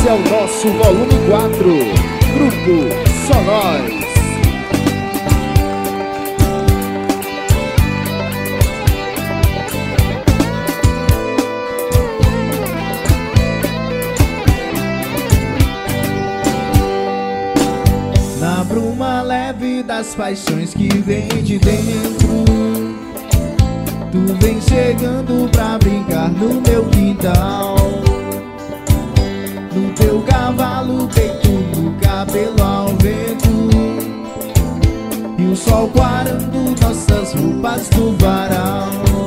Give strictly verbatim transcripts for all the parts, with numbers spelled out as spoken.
Esse é o nosso volume quatro, Grupo Só Nós. Na bruma leve das paixões que vem de dentro, tu vem chegando pra brincar no meu quintal. No teu cavalo, peito, no cabelo ao vento, e o sol quarando nossas roupas no varal.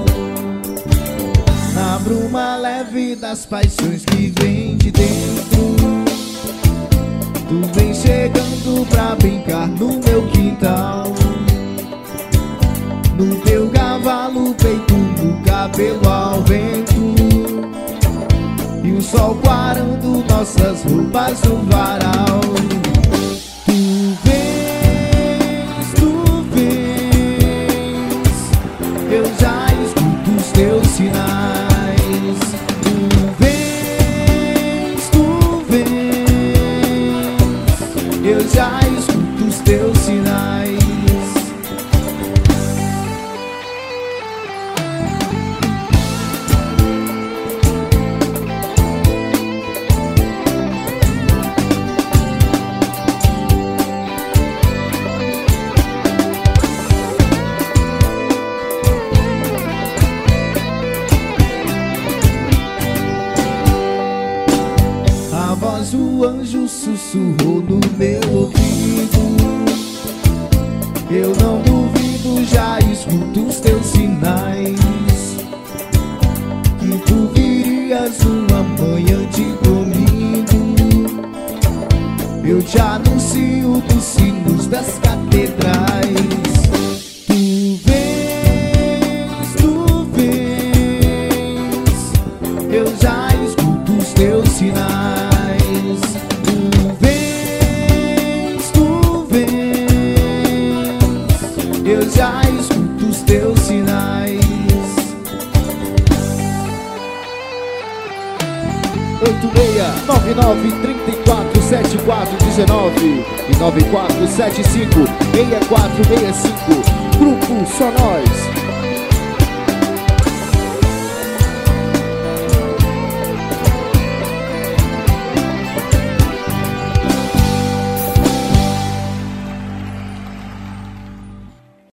Na bruma leve das paixões que vem de dentro, tu vem chegando pra brincar no meu quintal. No teu cavalo, peito, no cabelo ao vento, e o sol quarando nossas roupas no varal. Tu vens, tu vens, eu já escuto os teus sinais. Tu vens, tu vens, eu já escuto os teus sinais. A voz do anjo sussurrou no meu ouvido. Eu não duvido, já escuto os teus sinais, que tu virias uma manhã de domingo. Eu te anuncio dos sinos das catedrais. Tu vens, tu vens, eu já escuto os teus sinais. Eu já escuto os teus sinais. Oito seis nove nove, três quatro, sete quatro um nove e nove quatro sete cinco, seis quatro seis cinco. Grupo Só Nós.